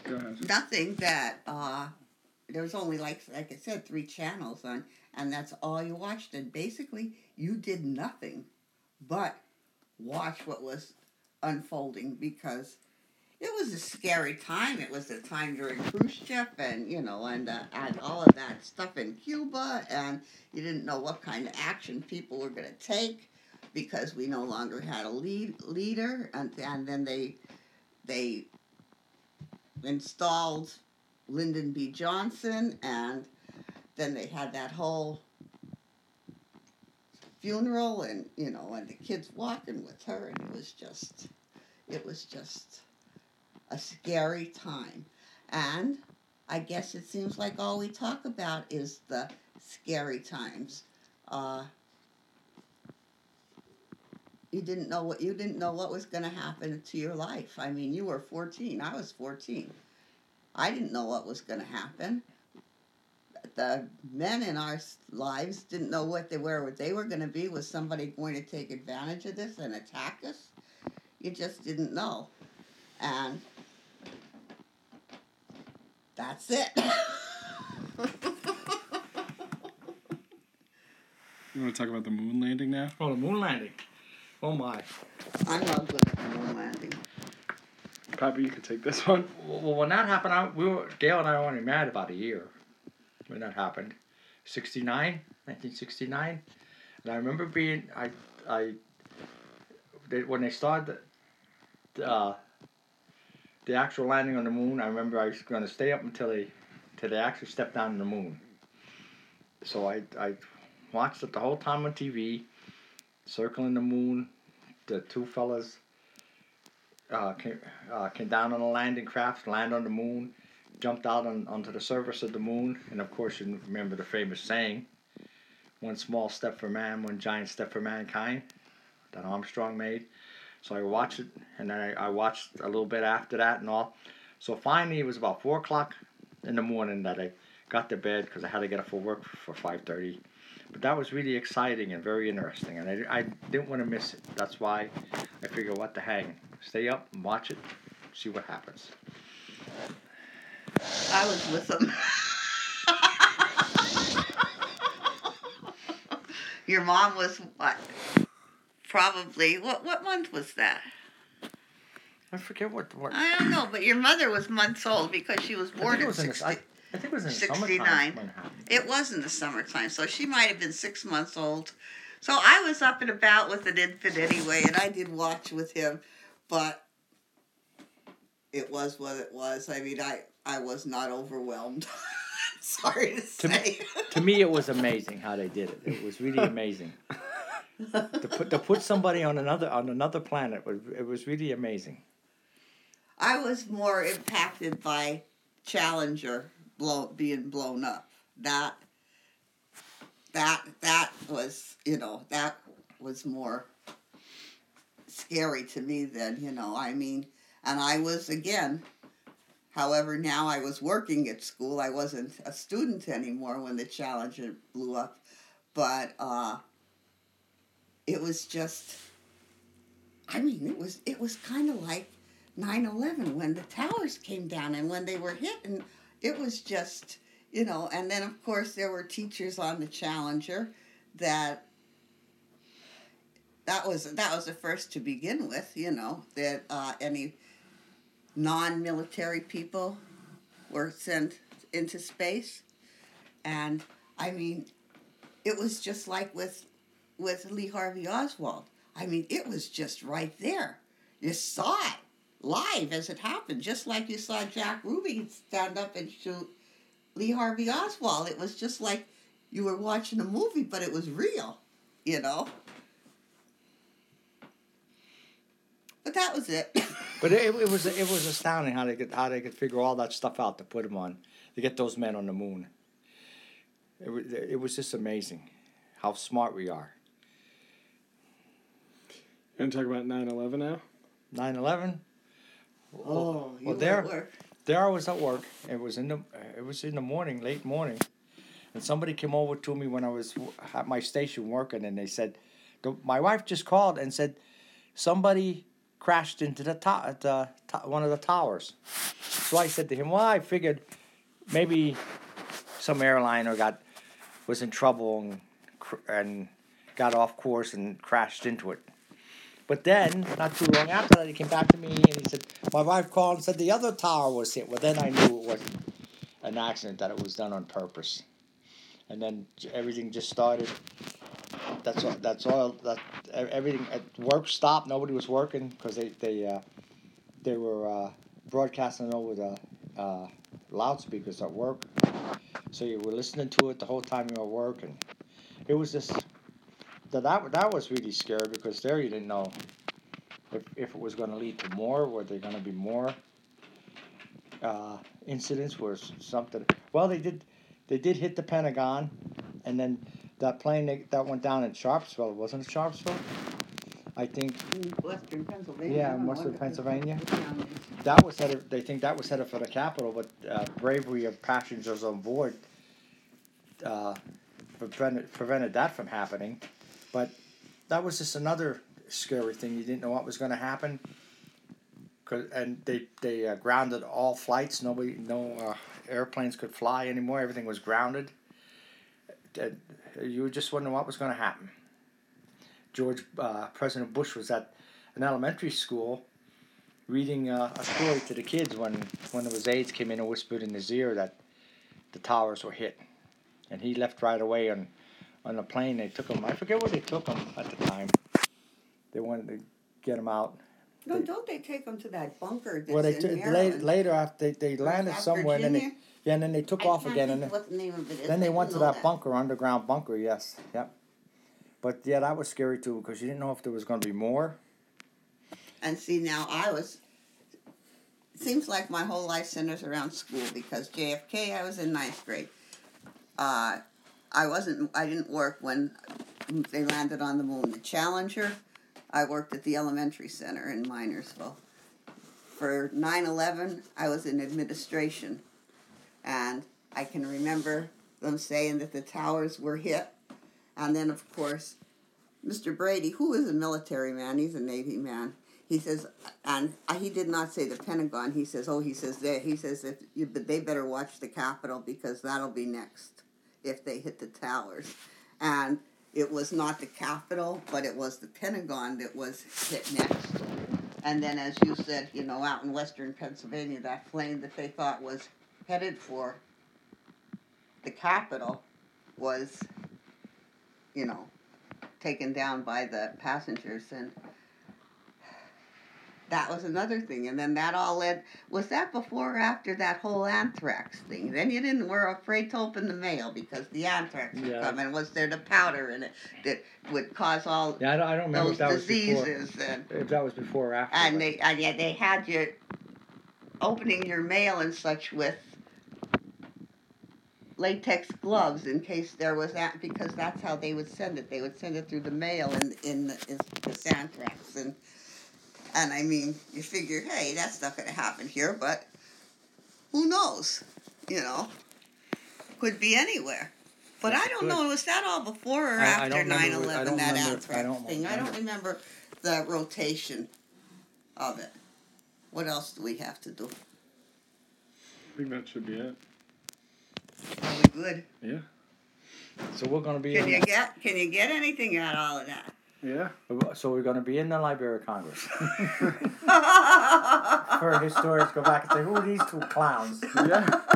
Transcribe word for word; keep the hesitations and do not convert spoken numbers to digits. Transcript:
Go ahead. Nothing that, uh, there was only, like, like I said, three channels on, and that's all you watched. And basically, you did nothing but watch what was unfolding because it was a scary time. It was a time during Khrushchev and, you know, and, uh, and all of that stuff in Cuba, and you didn't know what kind of action people were going to take because we no longer had a lead, leader, and, and then they they installed Lyndon B. Johnson, and then they had that whole funeral, and, you know, and the kids walking with her, and it was just, it was just a scary time. And I guess it seems like all we talk about is the scary times. Uh, you didn't know what you didn't know what was going to happen to your life. I mean, you were fourteen. I was fourteen. I didn't know what was going to happen. The men in our lives didn't know what they were. What they were going to be. Was somebody going to take advantage of this and attack us? You just didn't know. And that's it. You want to talk about the moon landing now? Oh, the moon landing. Oh, my. I'm not good at the moon landing. Pappy, you can take this one. Well, when that happened, I, we were, Gail and I were only married about a year when that happened. sixty-nine, nineteen sixty-nine. And I remember being, I, I, they, when they started the, uh, the actual landing on the moon, I remember I was going to stay up until they, until they actually stepped down on the moon. So I, I watched it the whole time on T V, circling the moon. The two fellas uh, came, uh, came down on a landing craft, land on the moon, jumped out on, onto the surface of the moon, and of course you remember the famous saying, one small step for man, one giant step for mankind, that Armstrong made. So I watched it, and then I, I watched a little bit after that and all. So finally it was about four o'clock in the morning that I got to bed because I had to get up for work for five thirty. But that was really exciting and very interesting, and I, I didn't want to miss it. That's why I figured, what the hang, stay up and watch it, see what happens. I was with them. Your mom was what? Probably. What what month was that? I forget what. what I don't know, but your mother was months old because she was born in sixty. I, I think it was in the sixty-nine. summertime when it happened. It was in the summertime, so she might have been six months old. So I was up and about with an infant anyway, and I did watch with him, but it was what it was. I mean, I, I was not overwhelmed. Sorry to say. To me, to me, it was amazing how they did it. It was really amazing. to put to put somebody on another on another planet was it was really amazing. I was more impacted by Challenger blow, being blown up. That that that was, you know, that was more scary to me than, you know, I mean, and I was, again, however, now I was working at school. I wasn't a student anymore when the Challenger blew up, but uh, it was just, I mean, it was it was kind of like nine eleven when the towers came down and when they were hit, and it was just, you know, and then of course there were teachers on the Challenger that that was that was the first to begin with, you know, that uh, any non-military people were sent into space. And I mean, it was just like with with Lee Harvey Oswald. I mean, it was just right there. You saw it live as it happened, just like you saw Jack Ruby stand up and shoot Lee Harvey Oswald. It was just like you were watching a movie, but it was real, you know. But that was it. But it, it was it was astounding how they could how they could figure all that stuff out to put them on, to get those men on the moon. It was it was just amazing how smart we are. You want to talk about nine eleven now? nine eleven. Oh, you well, were there, at work. There I was at work. It was in the it was in the morning, late morning, and somebody came over to me when I was at my station working, and they said, the, my wife just called and said, somebody crashed into the top, the to- one of the towers. So I said to him, "Well, I figured maybe some airliner got was in trouble and cr- and got off course and crashed into it." But then, not too long after that, he came back to me and he said, "My wife called and said the other tower was hit." Well, then I knew it wasn't an accident; that it was done on purpose. And then j- everything just started. That's all. That's all. That e- everything at work stopped. Nobody was working because they they uh, they were uh, broadcasting over the uh, loudspeakers at work. So you were listening to it the whole time you were working. It was just that that that was really scary because there you didn't know if if it was going to lead to more. Were there going to be more uh, incidents? Was something? Well, they did. They did hit the Pentagon, and then that plane that, that went down in Sharpsville, wasn't it Sharpsville? I think In Western Pennsylvania. Yeah, I don't in know Western what- Pennsylvania. what town it is. that was headed. They think that was headed for the Capitol, but uh, bravery of passengers on board uh, prevented prevented that from happening. But that was just another scary thing. You didn't know what was going to happen. 'Cause, and they they uh, grounded all flights. Nobody, no uh, airplanes could fly anymore. Everything was grounded. And you were just wondering what was going to happen. George uh, President Bush was at an elementary school reading uh, a story to the kids when when there was aides came in and whispered in his ear that the towers were hit, and he left right away on on the plane. They took him. I forget where they took him at the time. They wanted to get him out. No, don't they take them to that bunker that's Well, they in took later, Maryland? later after they, they Or landed South somewhere, and then they Virginia? yeah, and then they took I off can't again, think and what the name of it is. then they I went do to know that bunker, underground bunker. Yes, yep. But yeah, that was scary too because you didn't know if there was going to be more. And see, now I was. It seems like my whole life centers around school because J F K, I was in ninth grade. Uh, I wasn't. I didn't work when they landed on the moon. The Challenger, I worked at the elementary center in Minersville. For nine eleven, I was in administration, and I can remember them saying that the towers were hit, and then of course, Mister Brady, who is a military man, he's a Navy man. He says, and he did not say the Pentagon. He says, oh, he says they, he says if you, but they better watch the Capitol because that'll be next if they hit the towers, and it was not the Capitol, but it was the Pentagon that was hit next. And then, as you said, you know, out in Western Pennsylvania, that plane that they thought was headed for the Capitol was, you know, taken down by the passengers, and that was another thing. And then that all led, was that before or after that whole anthrax thing? Then you didn't, were afraid to open the mail because the anthrax would Yeah. come, and was there the powder in it that would cause all Yeah, I don't, I don't remember those if that was before. diseases, and If that was before or after. and but- they and yet they had you opening your mail and such with latex gloves in case there was that, because that's how they would send it. They would send it through the mail in in the, in this anthrax, and and I mean, you figure, hey, that's not going to happen here, but who knows? You know, could be anywhere. But Yes, I it don't could. know. Was that all before or I- I after don't remember- nine I eleven? don't That remember- I anthrax don't thing. I don't remember. remember the rotation of it. What else do we have to do? I think that should be it. Are we good? Yeah. So we're gonna be Can in. you get Can you get anything out of all of that? Yeah. So we're gonna be in the Library of Congress. For historians, go back and say, who are these two clowns? Yeah.